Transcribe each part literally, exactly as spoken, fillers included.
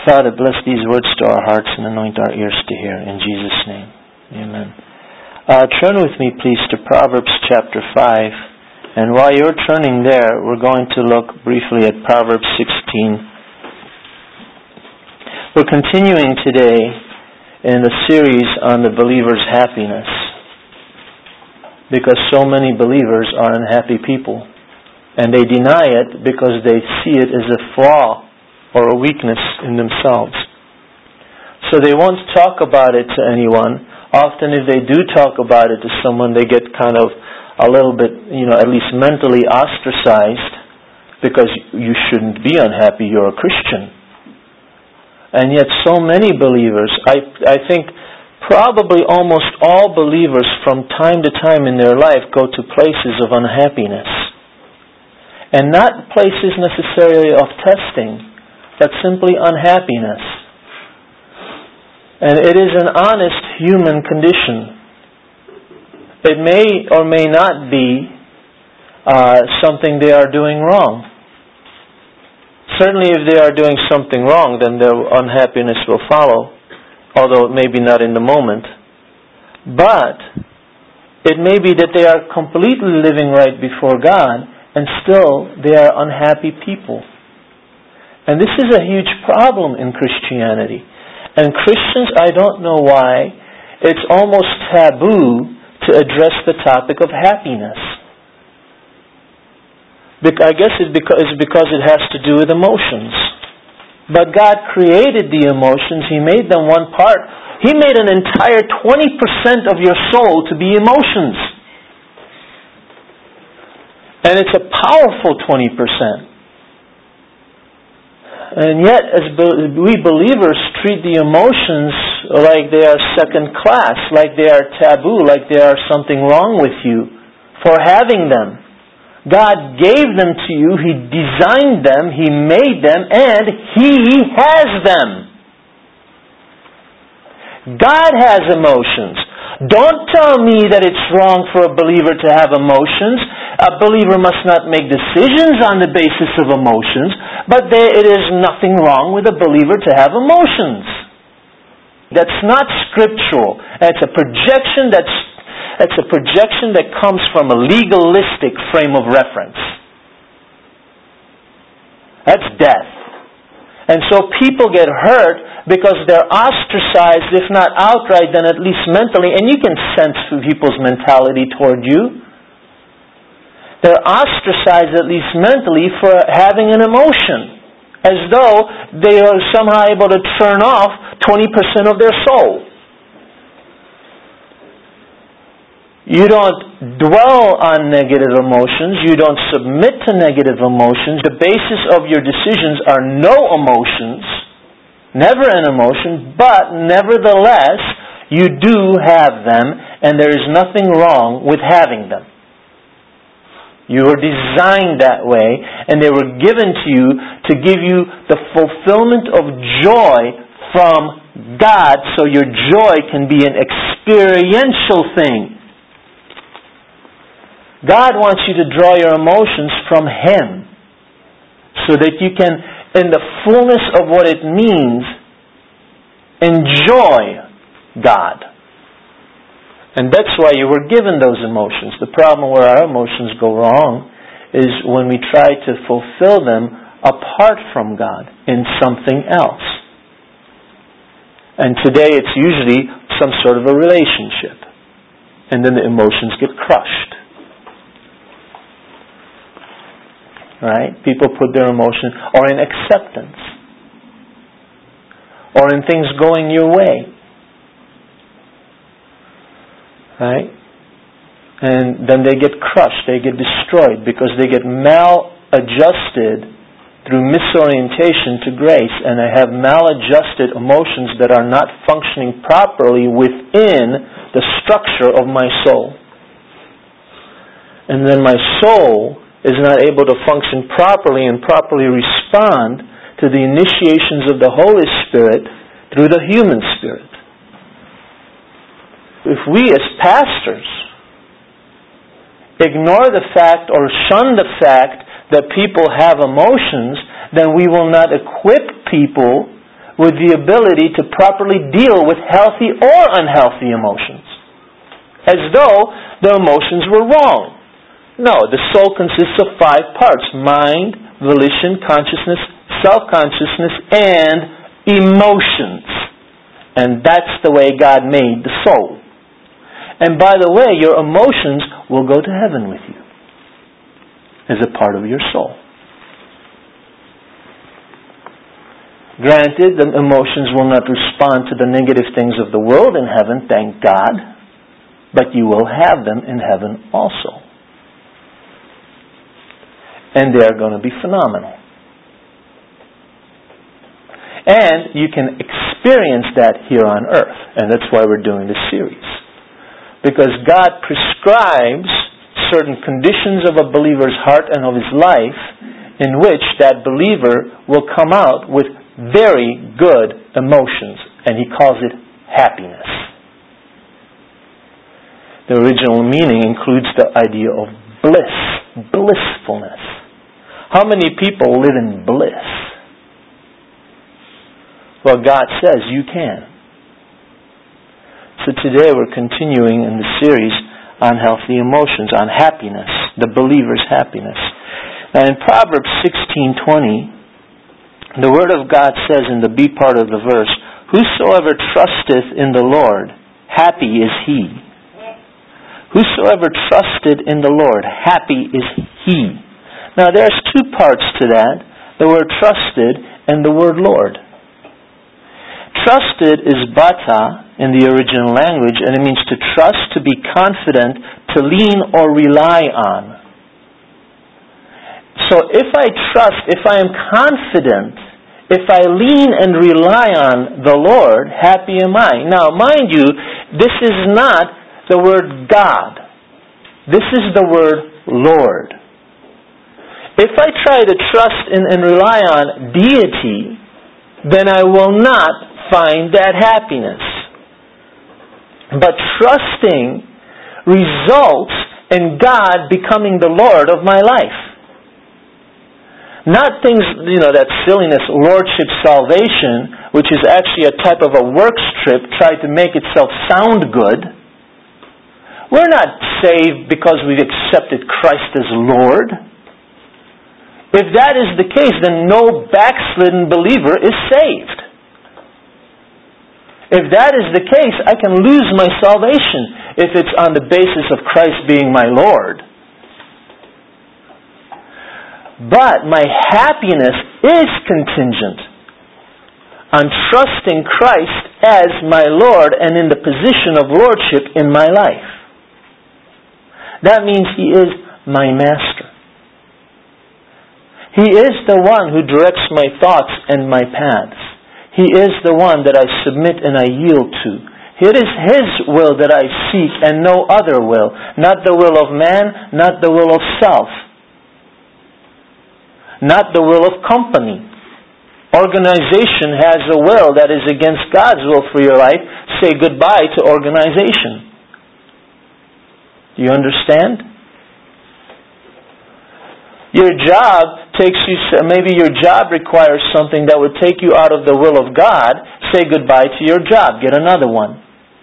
Father, bless these words to our hearts and anoint our ears to hear. In Jesus' name, amen. Uh, turn with me, please, to Proverbs chapter five. And while you're turning there, we're going to look briefly at Proverbs sixteen. We're continuing today in the series on the believer's happiness, because so many believers are unhappy people, and they deny it because they see it as a flaw or a weakness in themselves. So they won't talk about it to anyone. Often if they do talk about it to someone, they get kind of a little bit, you know, at least mentally ostracized, because you shouldn't be unhappy, you're a Christian. And yet so many believers, I, I think probably almost all believers from time to time in their life go to places of unhappiness. And not places necessarily of testing, but simply unhappiness. And it is an honest human condition. It may or may not be uh, something they are doing wrong. Certainly if they are doing something wrong, then their unhappiness will follow, although it may be not in the moment. But it may be that they are completely living right before God, and still they are unhappy people. And this is a huge problem in Christianity. And Christians, I don't know why, it's almost taboo to address the topic of happiness. I guess it's because it has to do with emotions. But God created the emotions. He made them one part. He made an entire twenty percent of your soul to be emotions. And it's a powerful twenty percent. And yet, as we believers treat the emotions like they are second class, like they are taboo, like they are something wrong with you for having them. God gave them to you, He designed them, He made them, and He has them. God has emotions. Don't tell me that it's wrong for a believer to have emotions. A believer must not make decisions on the basis of emotions, but there, it is nothing wrong with a believer to have emotions. That's not scriptural. It's a projection that's it's a projection that comes from a legalistic frame of reference. That's death. And so people get hurt because they're ostracized, if not outright, then at least mentally. And you can sense people's mentality toward you. They're ostracized, at least mentally, for having an emotion, as though they are somehow able to turn off twenty percent of their soul. You don't dwell on negative emotions. You don't submit to negative emotions. The basis of your decisions are no emotions, never an emotion, but nevertheless, you do have them, and there is nothing wrong with having them. You were designed that way, and they were given to you to give you the fulfillment of joy from God, so your joy can be an experiential thing. God wants you to draw your emotions from Him, so that you can, in the fullness of what it means, enjoy God. And that's why you were given those emotions. The problem where our emotions go wrong is when we try to fulfill them apart from God in something else. And today it's usually some sort of a relationship. And then the emotions get crushed. Right? People put their emotion, or in acceptance, or in things going your way. Right? And then they get crushed, they get destroyed, because they get maladjusted through misorientation to grace, and they have maladjusted emotions that are not functioning properly within the structure of my soul. And then my soul is not able to function properly and properly respond to the initiations of the Holy Spirit through the human spirit. If we as pastors ignore the fact or shun the fact that people have emotions, then we will not equip people with the ability to properly deal with healthy or unhealthy emotions, as though the emotions were wrong. No, the soul consists of five parts: mind, volition, consciousness, self-consciousness, and emotions. And that's the way God made the soul. And by the way, your emotions will go to heaven with you as a part of your soul. Granted, the emotions will not respond to the negative things of the world in heaven, thank God, but you will have them in heaven also. And they are going to be phenomenal. And you can experience that here on earth. And that's why we're doing this series. Because God prescribes certain conditions of a believer's heart and of his life in which that believer will come out with very good emotions. And he calls it happiness. The original meaning includes the idea of bliss, blissfulness. How many people live in bliss? Well, God says you can. So today we're continuing in the series on healthy emotions, on happiness, the believer's happiness. Now in Proverbs sixteen twenty, the Word of God says in the B part of the verse, "Whosoever trusteth in the Lord, happy is he." Whosoever trusted in the Lord, happy is he. Now there's two parts to that, the word trusted and the word Lord. Trusted is bata in the original language, and it means to trust, to be confident, to lean or rely on. So if I trust, if I am confident, if I lean and rely on the Lord, happy am I. Now, mind you, this is not the word God. This is the word Lord. If I try to trust and, and rely on deity, then I will not find that happiness. But trusting results in God becoming the Lord of my life. Not things, you know, that silliness, lordship salvation, which is actually a type of a works trip, tried to make itself sound good. We're not saved because we've accepted Christ as Lord. If that is the case, then no backslidden believer is saved. If that is the case, I can lose my salvation if it's on the basis of Christ being my Lord. But my happiness is contingent on trusting Christ as my Lord and in the position of lordship in my life. That means He is my master. He is the one who directs my thoughts and my paths. He is the one that I submit and I yield to. It is His will that I seek and no other will. Not the will of man, not the will of self. Not the will of company. Organization has a will that is against God's will for your life. Say goodbye to organization. Do you understand? Your job takes you, maybe your job requires something that would take you out of the will of God. Say goodbye to your job. Get another one.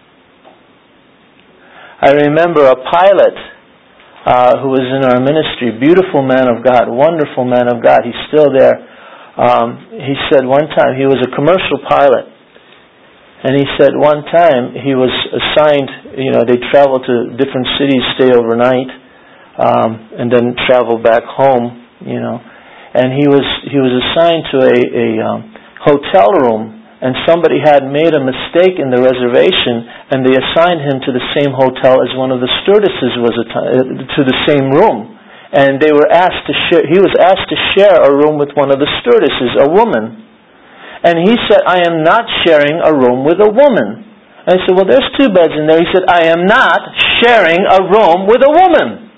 I remember a pilot uh, who was in our ministry, beautiful man of God, wonderful man of God. He's still there. Um, he said one time, he was a commercial pilot. And he said one time he was assigned, you know, they travel to different cities, stay overnight. Um, and then travel back home, you know. And he was he was assigned to a, a um, hotel room, and somebody had made a mistake in the reservation, and they assigned him to the same hotel as one of the stewardesses was att- to the same room. And they were asked to share. He was asked to share a room with one of the stewardesses, a woman. And he said, "I am not sharing a room with a woman." And I said, "Well, there's two beds in there." He said, "I am not sharing a room with a woman."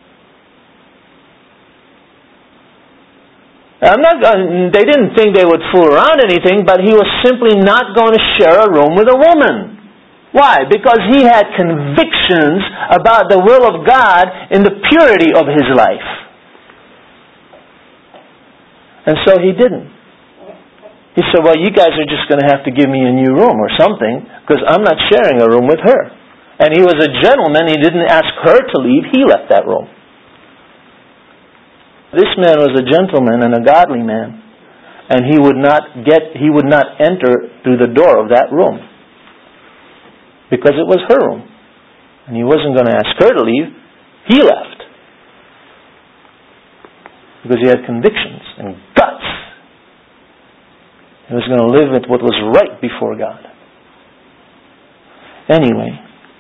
I'm not going, they didn't think they would fool around anything, but he was simply not going to share a room with a woman. Why? Because he had convictions about the will of God in the purity of his life. And so he didn't. He said, well, you guys are just going to have to give me a new room or something, because I'm not sharing a room with her. And he was a gentleman. He didn't ask her to leave. He left that room. This man was a gentleman and a godly man. And he would not get, he would not enter through the door of that room. Because it was her room. And he wasn't going to ask her to leave. He left. Because he had convictions and guts. He was going to live with what was right before God. Anyway,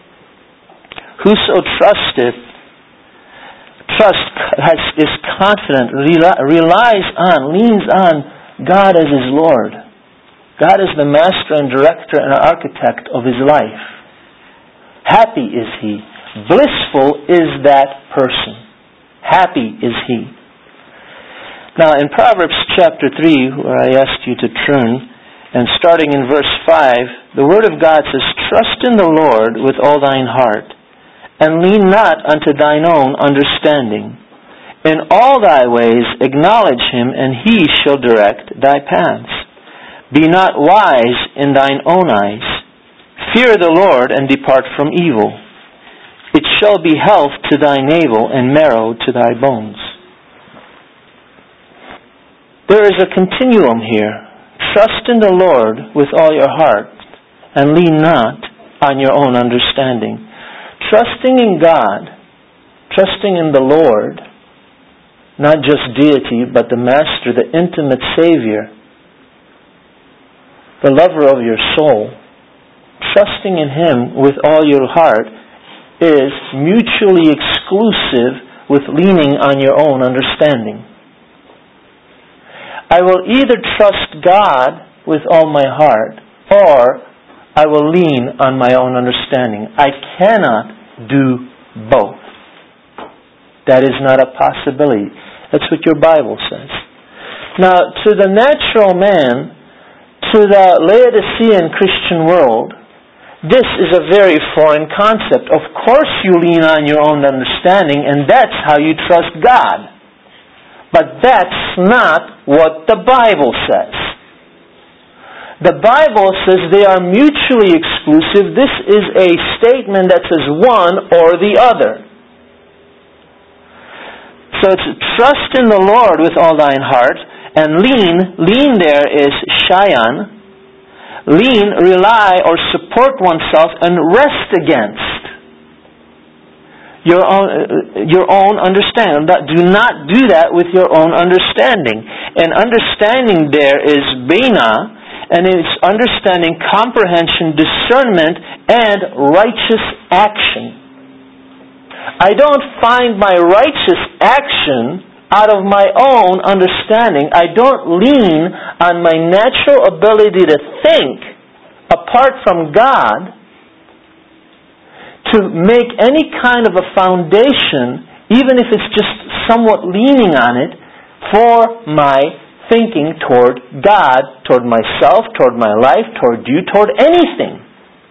whoso trusteth, trust has, is confident, relies on, leans on God as his Lord. God is the master and director and architect of his life. Happy is he. Blissful is that person. Happy is he. Now in Proverbs chapter three, where I asked you to turn, and starting in verse five, the Word of God says, trust in the Lord with all thine heart, and lean not unto thine own understanding. In all thy ways acknowledge him, and he shall direct thy paths. Be not wise in thine own eyes. Fear the Lord, and depart from evil. It shall be health to thy navel, and marrow to thy bones. There is a continuum here. Trust in the Lord with all your heart, and lean not on your own understanding. Trusting in God, trusting in the Lord, not just deity, but the Master, the intimate Savior, the lover of your soul, trusting in Him with all your heart is mutually exclusive with leaning on your own understanding. I will either trust God with all my heart, or I will lean on my own understanding. I cannot do both. That is not a possibility. That's what your Bible says. Now, to the natural man, to the Laodicean Christian world, this is a very foreign concept. Of course you lean on your own understanding, and that's how you trust God. But that's not what the Bible says. The Bible says they are mutually exclusive. This is a statement that says one or the other. So it's trust in the Lord with all thine heart, and lean, lean there is shayan. Lean, rely or support oneself and rest against your own, your own understanding. Do not do that with your own understanding. And understanding there is bina, and it's understanding, comprehension, discernment, and righteous action. I don't find my righteous action out of my own understanding. I don't lean on my natural ability to think apart from God to make any kind of a foundation, even if it's just somewhat leaning on it, for my thinking toward God, toward myself, toward my life, toward you, toward anything.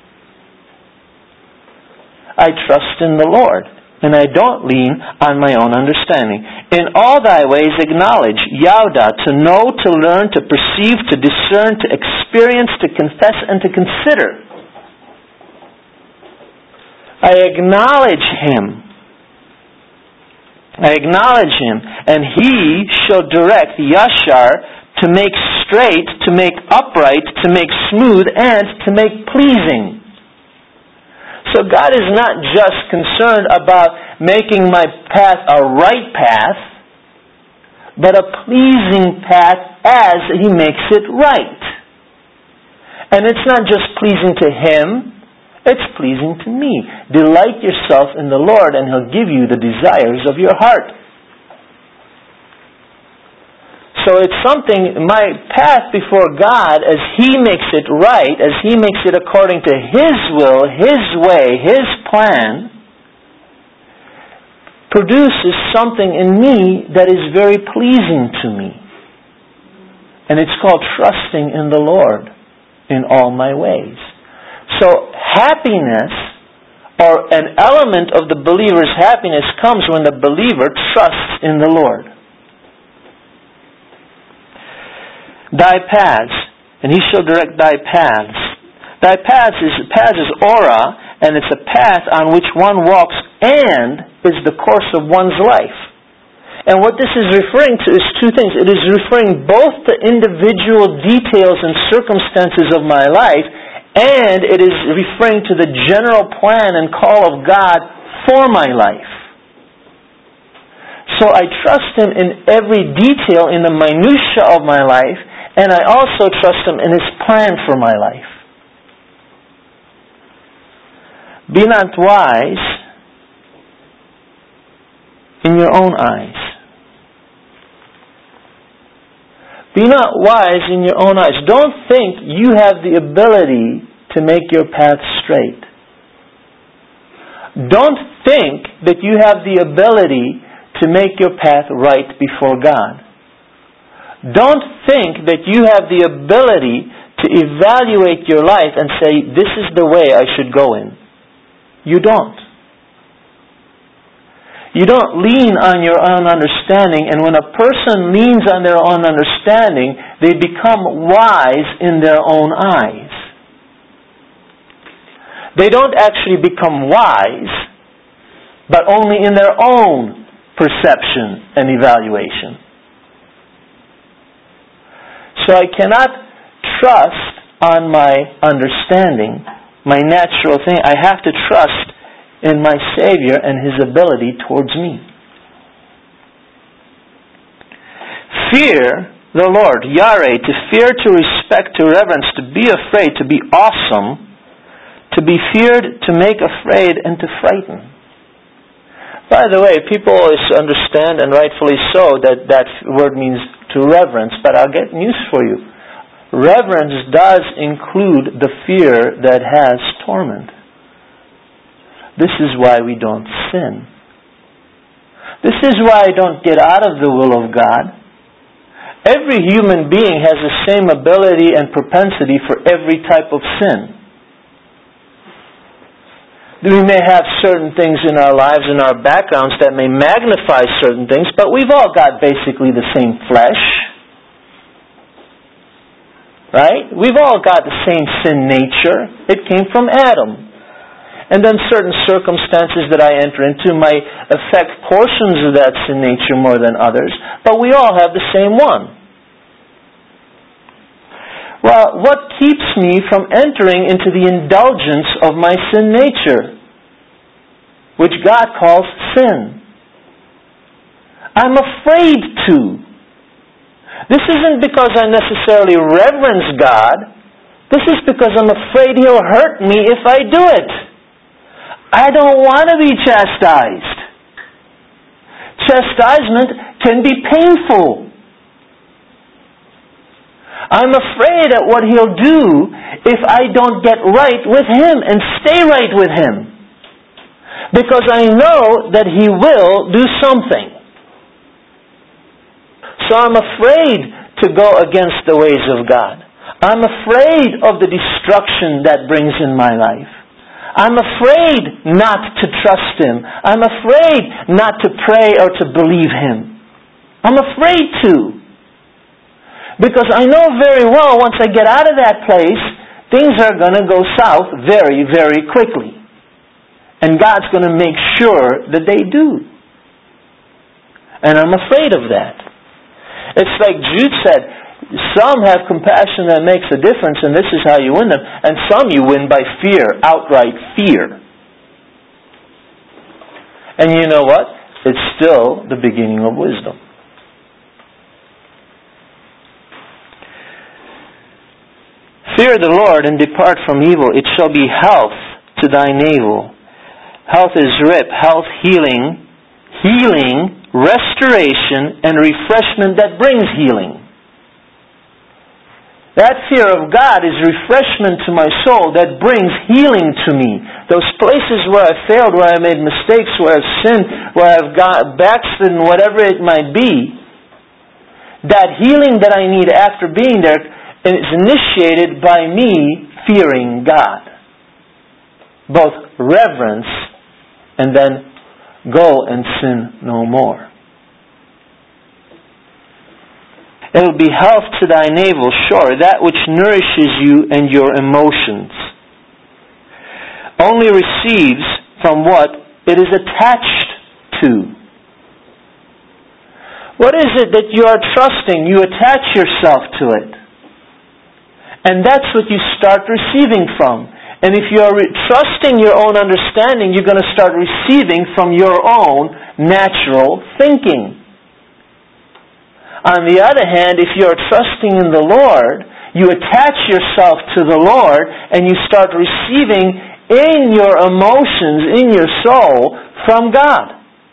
I trust in the Lord, and I don't lean on my own understanding. In all thy ways acknowledge, yauda, to know, to learn, to perceive, to discern, to experience, to confess, and to consider. I acknowledge Him. I acknowledge Him, and He shall direct, yashar, to make straight, to make upright, to make smooth, and to make pleasing. So God is not just concerned about making my path a right path, but a pleasing path as He makes it right. And it's not just pleasing to Him, it's pleasing to me. Delight yourself in the Lord, and He'll give you the desires of your heart. So it's something, my path before God, as He makes it right, as He makes it according to His will, His way, His plan, produces something in me that is very pleasing to me. And it's called trusting in the Lord in all my ways. So happiness, or an element of the believer's happiness, comes when the believer trusts in the Lord. Thy paths, and He shall direct thy paths. Thy path is, path is ora, and it's a path on which one walks and is the course of one's life. And what this is referring to is two things. It is referring both to individual details and circumstances of my life, and it is referring to the general plan and call of God for my life. So I trust Him in every detail, in the minutia of my life, and I also trust Him in His plan for my life. Be not wise in your own eyes. Be not wise in your own eyes. Don't think you have the ability to make your path straight. Don't think that you have the ability to make your path right before God. Don't think that you have the ability to evaluate your life and say, this is the way I should go in. You don't. You don't lean on your own understanding, and when a person leans on their own understanding, they become wise in their own eyes. They don't actually become wise, but only in their own perception and evaluation. So I cannot trust on my understanding, my natural thing. I have to trust in my Savior and His ability towards me. Fear the Lord, Yahweh, to fear, to respect, to reverence, to be afraid, to be awesome, to be feared, to make afraid, and to frighten. By the way, people always understand, and rightfully so, that that word means to reverence, but I'll get news for you. Reverence does include the fear that has torment. This is why we don't sin. This is why I don't get out of the will of God. Every human being has the same ability and propensity for every type of sin. We may have certain things in our lives, in our backgrounds, that may magnify certain things, but we've all got basically the same flesh. Right? We've all got the same sin nature. It came from Adam. And then certain circumstances that I enter into might affect portions of that sin nature more than others, but we all have the same one. Well, what keeps me from entering into the indulgence of my sin nature, which God calls sin? I'm afraid to. This isn't because I necessarily reverence God. This is because I'm afraid He'll hurt me if I do it. I don't want to be chastised. Chastisement can be painful. I'm afraid at what He'll do if I don't get right with Him and stay right with Him. Because I know that He will do something. So I'm afraid to go against the ways of God. I'm afraid of the destruction that brings in my life. I'm afraid not to trust Him. I'm afraid not to pray or to believe Him. I'm afraid to. Because I know very well once I get out of that place, things are going to go south very, very quickly. And God's going to make sure that they do. And I'm afraid of that. It's like Jude said, some have compassion that makes a difference, and this is how you win them. And some you win by fear, outright fear. And you know what? It's still the beginning of wisdom. Fear the Lord and depart from evil. It shall be health to thy navel. Health is rip, health, healing, healing, restoration, and refreshment that brings healing. That fear of God is refreshment to my soul that brings healing to me. Those places where I failed, where I made mistakes, where I've sinned, where I've got backslidden, whatever it might be, that healing that I need after being there is initiated by me fearing God. Both reverence and then go and sin no more. It will be health to thy navel, sure, that which nourishes you and your emotions. Only receives from what it is attached to. What is it that you are trusting? You attach yourself to it. And that's what you start receiving from. And if you are re- trusting your own understanding, you're going to start receiving from your own natural thinking. On the other hand, if you are trusting in the Lord, you attach yourself to the Lord and you start receiving in your emotions, in your soul, from God.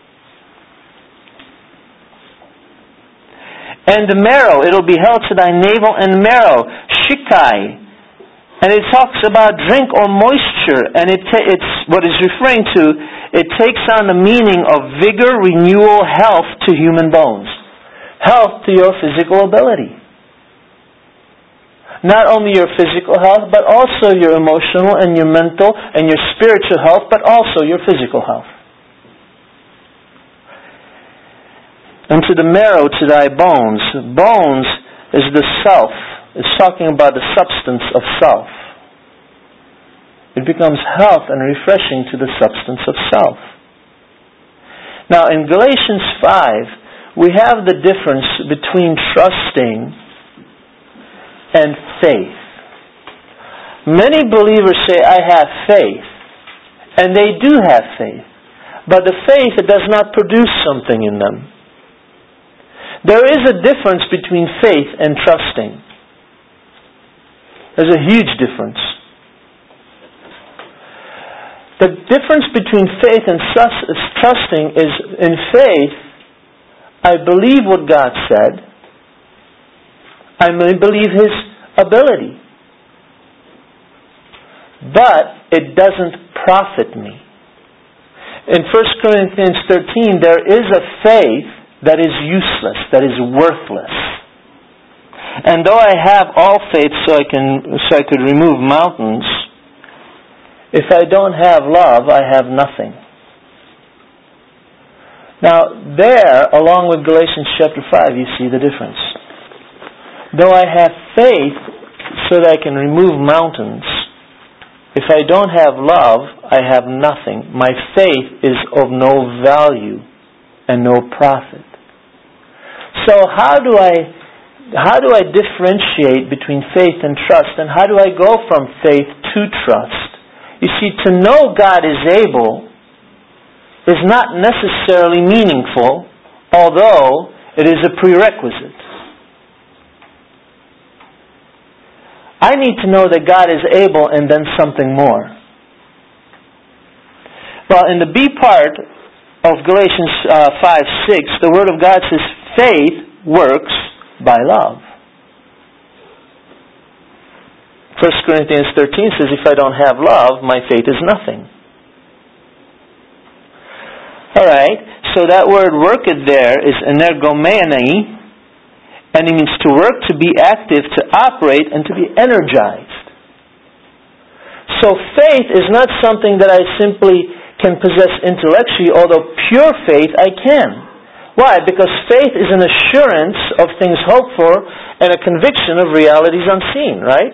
And the marrow, it'll be held to thy navel and marrow, shikai. And it talks about drink or moisture, and it ta- it's what it's referring to, it takes on the meaning of vigor, renewal, health to human bones. Health to your physical ability. Not only your physical health, but also your emotional and your mental and your spiritual health, but also your physical health. And to the marrow, to thy bones. Bones is the self. It's talking about the substance of self. It becomes health and refreshing to the substance of self. Now in Galatians five, we have the difference between trusting and faith. Many believers say, I have faith. And they do have faith. But the faith does not produce something in them. There is a difference between faith and trusting. There's a huge difference. The difference between faith and trusting is, in faith, I believe what God said. I may believe His ability. But it doesn't profit me. In First Corinthians thirteen, there is a faith that is useless, that is worthless. And though I have all faith so I can so I could remove mountains, if I don't have love, I have nothing. Now, there, along with Galatians chapter five, you see the difference. Though I have faith so that I can remove mountains, if I don't have love, I have nothing. My faith is of no value and no profit. So how do I how do I differentiate between faith and trust? And how do I go from faith to trust? You see, to know God is able is not necessarily meaningful, although it is a prerequisite. I need to know that God is able and then something more. Well, in the B part of Galatians uh, five six, the Word of God says, faith works by love. First Corinthians thirteen says, if I don't have love, my faith is nothing. Alright, so that word worketh there is energomenai, and it means to work, to be active, to operate, and to be energized. So faith is not something that I simply can possess intellectually, although pure faith I can. Why? Because faith is an assurance of things hoped for and a conviction of realities unseen, right?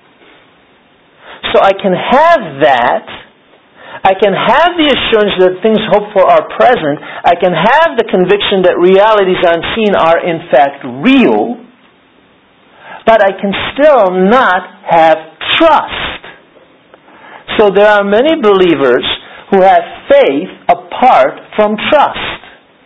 So I can have that. I can have the assurance that things hoped for are present. I can have the conviction that realities unseen are in fact real. But I can still not have trust. So there are many believers who have faith apart from trust.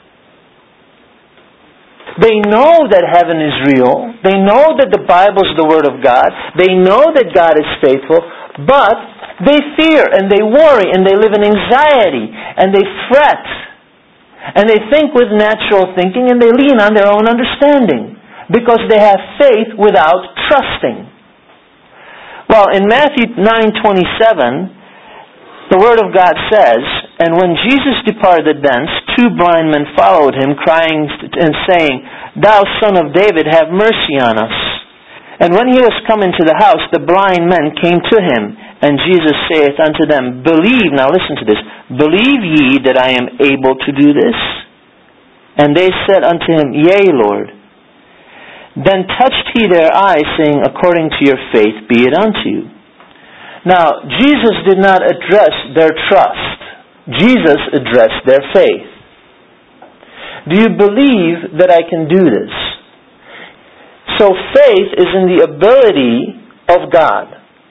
They know that heaven is real. They know that the Bible is the Word of God. They know that God is faithful. But they fear and they worry and they live in anxiety and they fret. And they think with natural thinking and they lean on their own understanding. Because they have faith without trusting. Well, in Matthew nine twenty-seven, the Word of God says, and when Jesus departed thence, two blind men followed him, crying and saying, Thou Son of David, have mercy on us. And when he was come into the house, the blind men came to him, and Jesus saith unto them, Believe, now listen to this, believe ye that I am able to do this? And they said unto him, Yea, Lord. Then touched he their eyes, saying, According to your faith be it unto you. Now, Jesus did not address their trust. Jesus addressed their faith. Do you believe that I can do this? So faith is in the ability of God.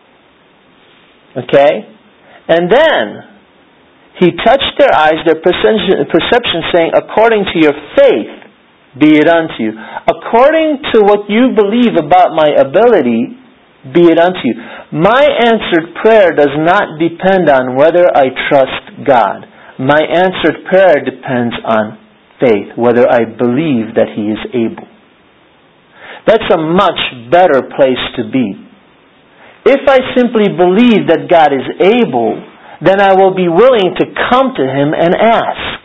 Okay? And then, he touched their eyes, their perception, perception saying, According to your faith be it unto you. According to what you believe about my ability, be it unto you. My answered prayer does not depend on whether I trust God. My answered prayer depends on faith, whether I believe that He is able. That's a much better place to be. If I simply believe that God is able, then I will be willing to come to Him and ask.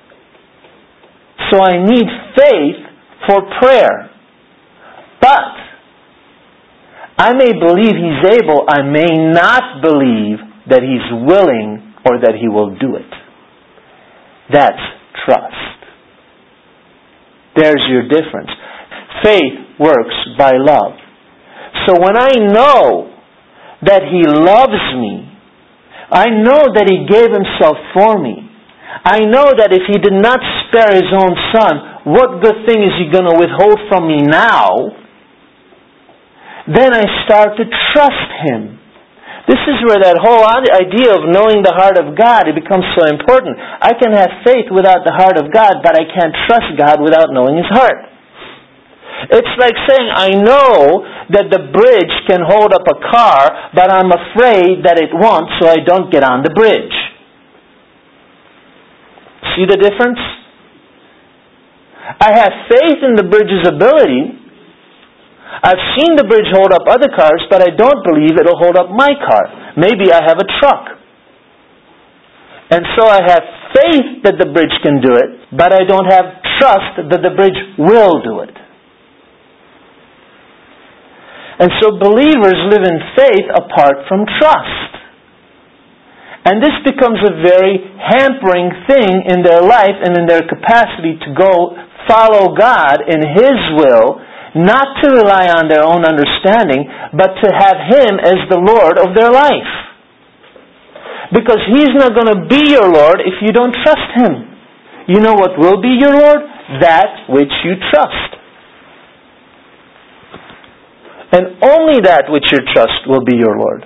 So I need faith for prayer. But I may believe He's able, I may not believe that He's willing or that He will do it. That's trust. There's your difference. Faith works by love. So when I know that He loves me, I know that He gave Himself for me, I know that if He did not spare His own Son, what good thing is He going to withhold from me now? Then I start to trust Him. This is where that whole idea of knowing the heart of God, it becomes so important. I can have faith without the heart of God, but I can't trust God without knowing His heart. It's like saying, I know that the bridge can hold up a car, but I'm afraid that it won't, so I don't get on the bridge. See the difference? I have faith in the bridge's ability. I've seen the bridge hold up other cars, but I don't believe it'll hold up my car. Maybe I have a truck. And so I have faith that the bridge can do it, but I don't have trust that the bridge will do it. And so believers live in faith apart from trust. And this becomes a very hampering thing in their life and in their capacity to go follow God in His will, not to rely on their own understanding, but to have Him as the Lord of their life. Because He's not going to be your Lord if you don't trust Him. You know what will be your Lord? That which you trust. And only that which you trust will be your Lord.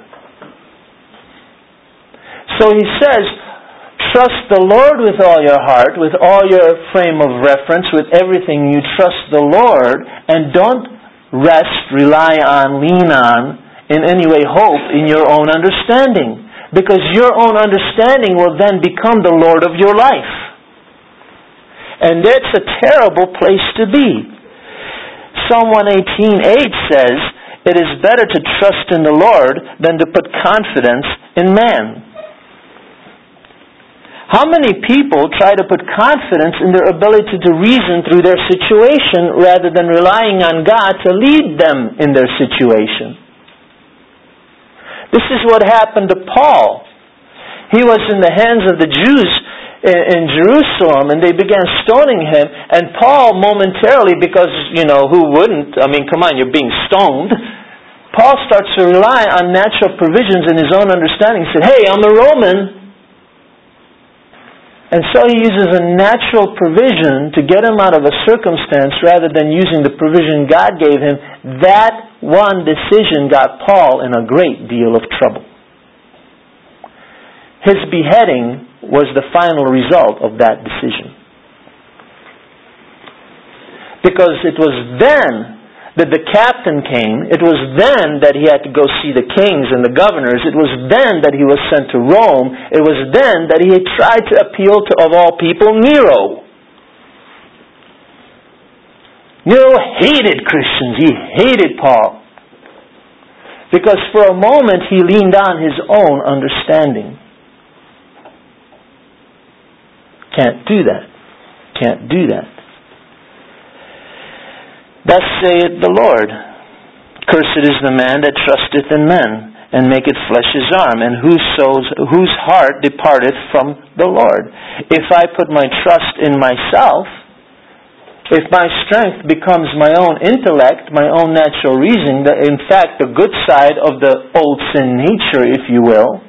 So He says, trust the Lord with all your heart, with all your frame of reference, with everything you trust the Lord, and don't rest, rely on, lean on, in any way hope in your own understanding. Because your own understanding will then become the Lord of your life. And that's a terrible place to be. Psalm one eighteen eight says, it is better to trust in the Lord than to put confidence in man. How many people try to put confidence in their ability to reason through their situation rather than relying on God to lead them in their situation? This is what happened to Paul. He was in the hands of the Jews in Jerusalem, and they began stoning him, and Paul momentarily, because, you know, who wouldn't? I mean, come on, you're being stoned. Paul starts to rely on natural provisions in his own understanding. He said, hey, I'm a Roman. And so he uses a natural provision to get him out of a circumstance rather than using the provision God gave him. That one decision got Paul in a great deal of trouble. His beheading was the final result of that decision. Because it was then that the captain came. It was then that he had to go see the kings and the governors. It was then that he was sent to Rome. It was then that he had tried to appeal to, of all people, Nero. Nero hated Christians. He hated Paul. Because for a moment he leaned on his own understanding. Can't do that. Can't do that. Thus saith the Lord, cursed is the man that trusteth in men, and maketh flesh his arm, and whose souls, whose heart departeth from the Lord. If I put my trust in myself, If my strength becomes my own intellect, my own natural reasoning, the, in fact, the good side of the old sin nature, if you will,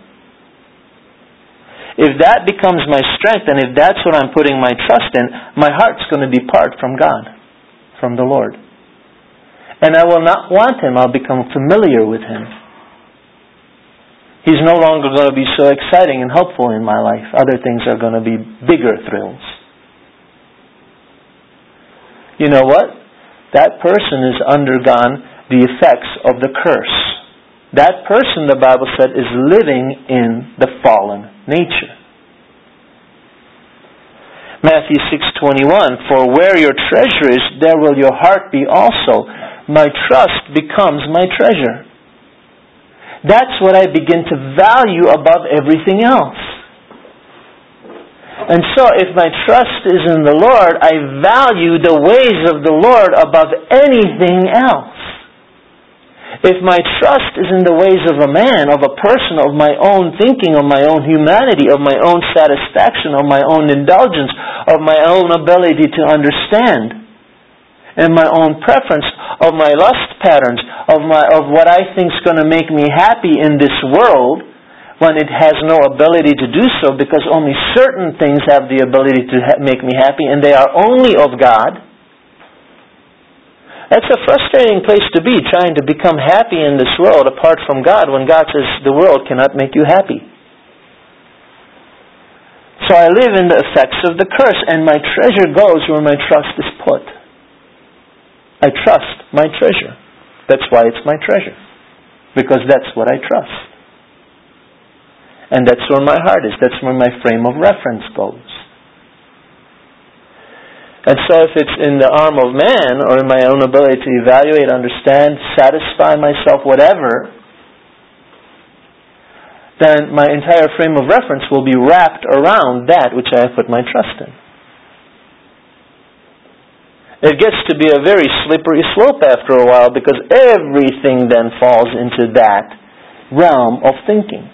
if that becomes my strength, and if that's what I'm putting my trust in, my heart's going to depart from God, from the Lord. And I will not want Him. I'll become familiar with Him. He's no longer going to be so exciting and helpful in my life. Other things are going to be bigger thrills. You know what? That person has undergone the effects of the curse. That person, the Bible said, is living in the fallen nature. Matthew six twenty-one, for where your treasure is, there will your heart be also. My trust becomes my treasure. That's what I begin to value above everything else. And so if my trust is in the Lord, I value the ways of the Lord above anything else. If my trust is in the ways of a man, of a person, of my own thinking, of my own humanity, of my own satisfaction, of my own indulgence, of my own ability to understand, and my own preference, of my lust patterns, of my of what I think is going to make me happy in this world, when it has no ability to do so, because only certain things have the ability to ha- make me happy, and they are only of God. That's a frustrating place to be, trying to become happy in this world apart from God, when God says the world cannot make you happy. So I live in the effects of the curse, and my treasure goes where my trust is put. I trust my treasure. That's why it's my treasure. Because that's what I trust. And that's where my heart is. That's where my frame of reference goes. And so if it's in the arm of man, or in my own ability to evaluate, understand, satisfy myself, whatever, then my entire frame of reference will be wrapped around that which I have put my trust in. It gets to be a very slippery slope after a while, because everything then falls into that realm of thinking.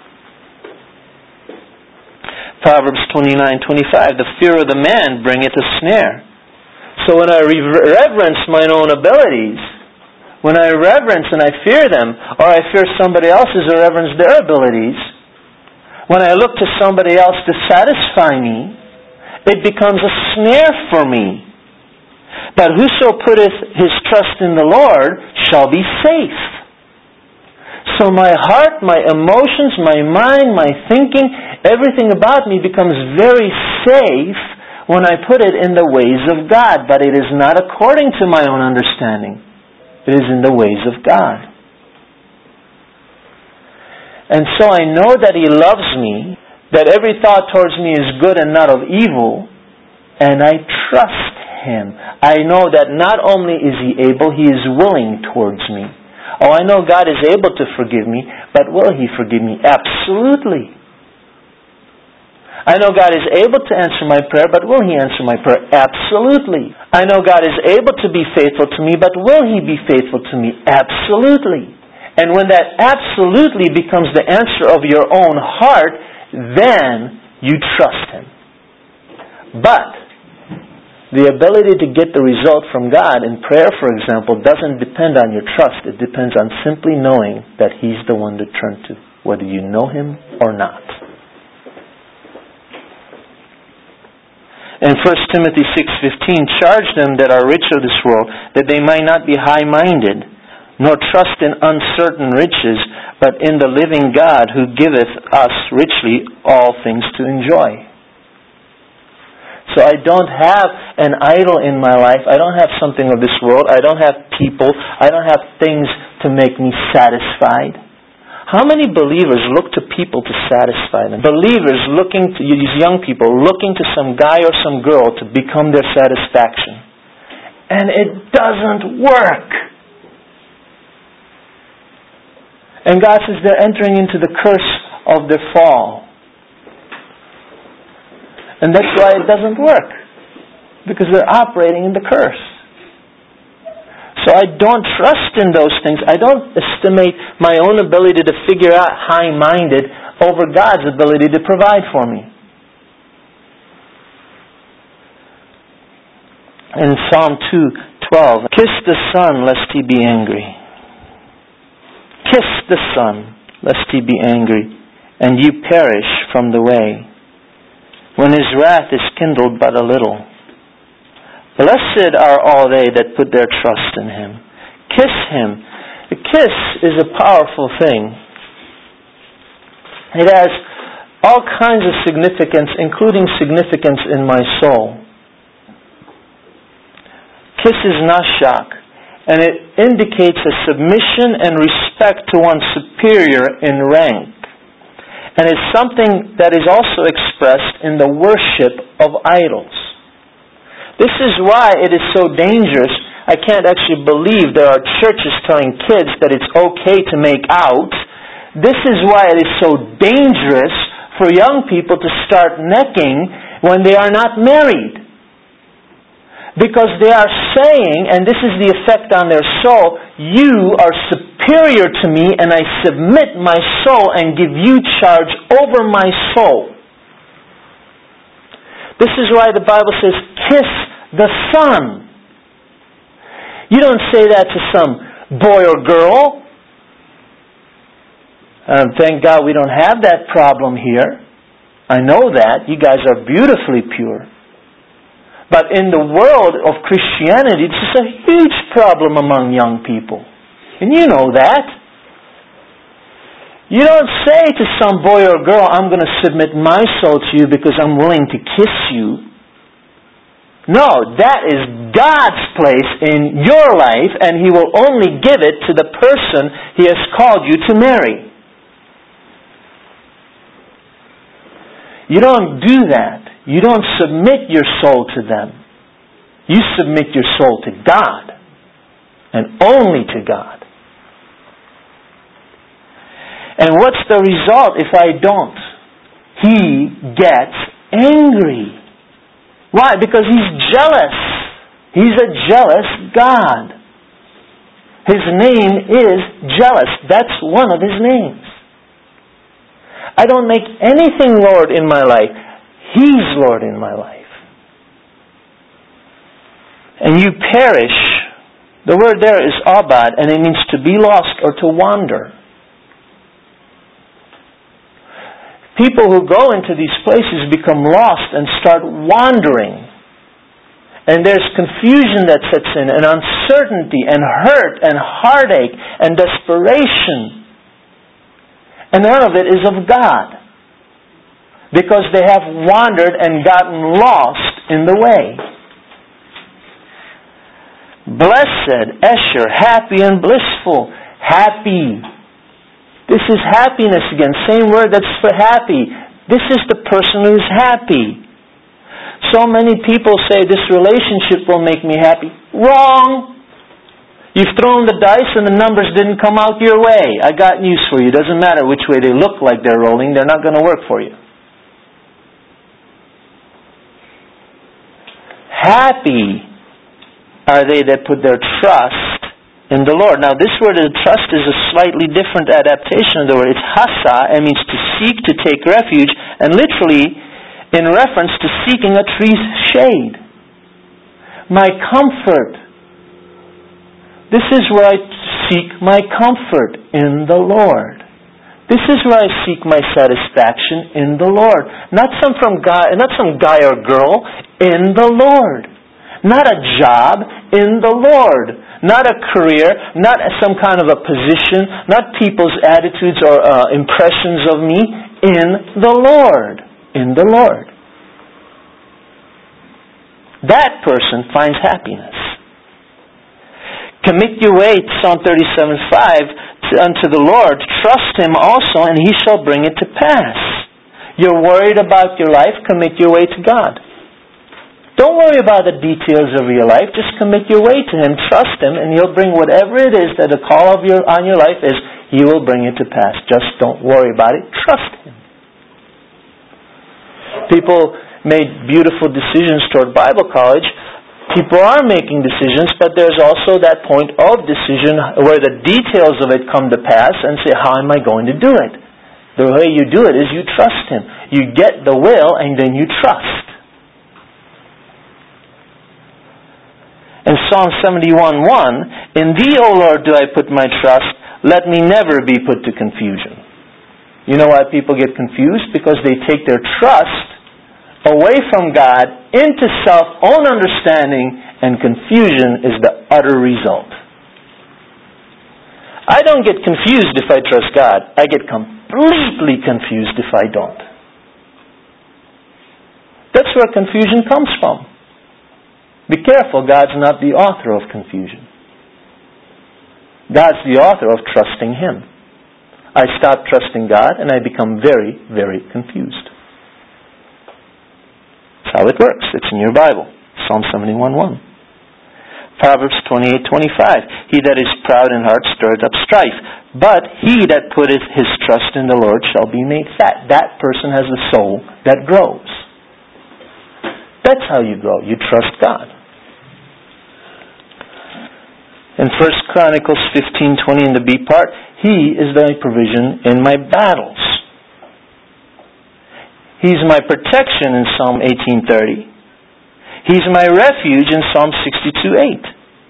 Proverbs twenty-nine twenty-five, the fear of the man bringeth a snare. So when I reverence my own abilities, when I reverence and I fear them, or I fear somebody else's or reverence their abilities, when I look to somebody else to satisfy me, it becomes a snare for me. But whoso putteth his trust in the Lord shall be safe. So my heart, my emotions, my mind, my thinking, everything about me becomes very safe when I put it in the ways of God. But it is not according to my own understanding. It is in the ways of God. And so I know that He loves me, that every thought towards me is good and not of evil, and I trust Him. I know that not only is He able, He is willing towards me. Oh, I know God is able to forgive me, but will He forgive me? Absolutely. I know God is able to answer my prayer, but will He answer my prayer? Absolutely. I know God is able to be faithful to me, but will He be faithful to me? Absolutely. And when that absolutely becomes the answer of your own heart, then you trust Him. But the ability to get the result from God in prayer, for example, doesn't depend on your trust. It depends on simply knowing that He's the one to turn to, whether you know Him or not. In First Timothy six fifteen, charge them that are rich of this world, that they might not be high-minded, nor trust in uncertain riches, but in the living God, who giveth us richly all things to enjoy. So I don't have an idol in my life. I don't have something of this world. I don't have people. I don't have things to make me satisfied. How many believers look to people to satisfy them? Believers looking to, these young people, looking to some guy or some girl to become their satisfaction. And it doesn't work. And God says they're entering into the curse of their fall. And that's why it doesn't work. Because they're operating in the curse. So I don't trust in those things. I don't estimate my own ability to figure out high-minded over God's ability to provide for me. in Psalm two twelve, kiss the Son lest he be angry. Kiss the Son lest he be angry, and you perish from the way, when his wrath is kindled but a little. Blessed are all they that put their trust in him. Kiss him. A kiss is a powerful thing. It has all kinds of significance, including significance in my soul. Kiss is nashak, and it indicates a submission and respect to one's superior in rank. And it's something that is also expressed in the worship of idols. This is why it is so dangerous. I can't actually believe there are churches telling kids that it's okay to make out. This is why it is so dangerous for young people to start necking when they are not married. Because they are saying, and this is the effect on their soul, you are superior to me and I submit my soul and give you charge over my soul. This is why the Bible says, kiss the Son. You don't say that to some boy or girl. Um, thank God we don't have that problem here. I know that. You guys are beautifully pure. But in the world of Christianity, this is a huge problem among young people. And you know that. You don't say to some boy or girl, I'm going to submit my soul to you because I'm willing to kiss you. No, that is God's place in your life, and He will only give it to the person He has called you to marry. You don't do that. You don't submit your soul to them. You submit your soul to God, and only to God. And what's the result if I don't? He gets angry. Why? Because He's jealous. He's a jealous God. His name is jealous. That's one of His names. I don't make anything Lord in my life. He's Lord in my life. And you perish. The word there is abad, and it means to be lost or to wander. People who go into these places become lost and start wandering. And there's confusion that sets in, and uncertainty, and hurt, and heartache, and desperation. And none of it is of God. Because they have wandered and gotten lost in the way. Blessed, Esher, happy and blissful. Happy. This is happiness again. Same word that's for happy. This is the person who is happy. So many people say this relationship will make me happy. Wrong! You've thrown the dice and the numbers didn't come out your way. I got news for you. It doesn't matter which way they look like they're rolling. They're not going to work for you. Happy are they that put their trust in the Lord. Now this word of trust is a slightly different adaptation of the word. It's hasa, and means to seek, to take refuge, and literally in reference to seeking a tree's shade. My comfort. This is where I seek my comfort in the Lord. This is where I seek my satisfaction in the Lord. Not some from guy, not some guy or girl, in the Lord. Not a job, in the Lord. Not a career, not some kind of a position, not people's attitudes or uh, impressions of me, in the Lord. In the Lord. That person finds happiness. Commit your way, Psalm thirty-seven five, unto the Lord. Trust Him also, and He shall bring it to pass. You're worried about your life, commit your way to God. Don't worry about the details of your life. Just commit your way to Him. Trust Him, and He'll bring whatever it is that the call of your on your life is. He will bring it to pass. Just don't worry about it. Trust Him. People made beautiful decisions toward Bible college. People are making decisions, but there's also that point of decision where the details of it come to pass and say, how am I going to do it? The way you do it is you trust Him. You get the will, and then you trust. Psalm seventy-one one, in Thee, O Lord, do I put my trust. Let me never be put to confusion. You know why people get confused? Because they take their trust away from God into self-own understanding, and confusion is the utter result. I don't get confused if I trust God. I get completely confused if I don't. That's where confusion comes from. Be careful, God's not the author of confusion. God's the author of trusting Him. I stop trusting God and I become very, very confused. That's how it works. It's in your Bible. Psalm seventy-one one. Proverbs twenty-eight twenty-five. He that is proud in heart stirreth up strife, but he that putteth his trust in the Lord shall be made fat. That person has a soul that grows. That's how you grow. You trust God. In First Chronicles fifteen twenty in the B part, He is thy provision in my battles. He's my protection in Psalm eighteen thirty. He's my refuge in Psalm sixty-two eight.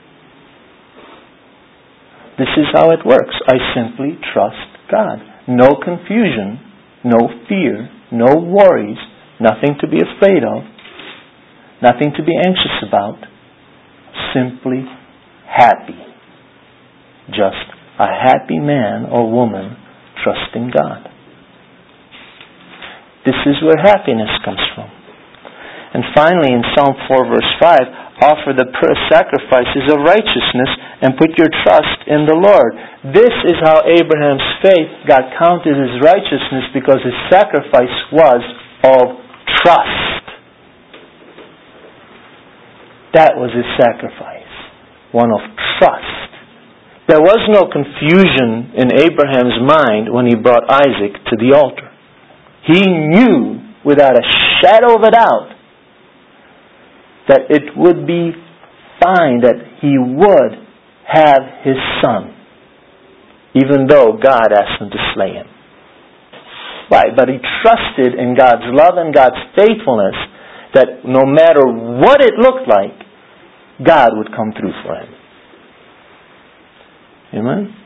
This is how it works. I simply trust God. No confusion, no fear, no worries, nothing to be afraid of, nothing to be anxious about. Simply happy. Just a happy man or woman trusting God. This is where happiness comes from. And finally, in Psalm four verse five, offer the sacrifices of righteousness and put your trust in the Lord. This is how Abraham's faith got counted as righteousness, because his sacrifice was of trust. That was his sacrifice. One of trust. There was no confusion in Abraham's mind when he brought Isaac to the altar. He knew without a shadow of a doubt that it would be fine, that he would have his son, even though God asked him to slay him. Right, but he trusted in God's love and God's faithfulness that no matter what it looked like, God would come through for him. Amen?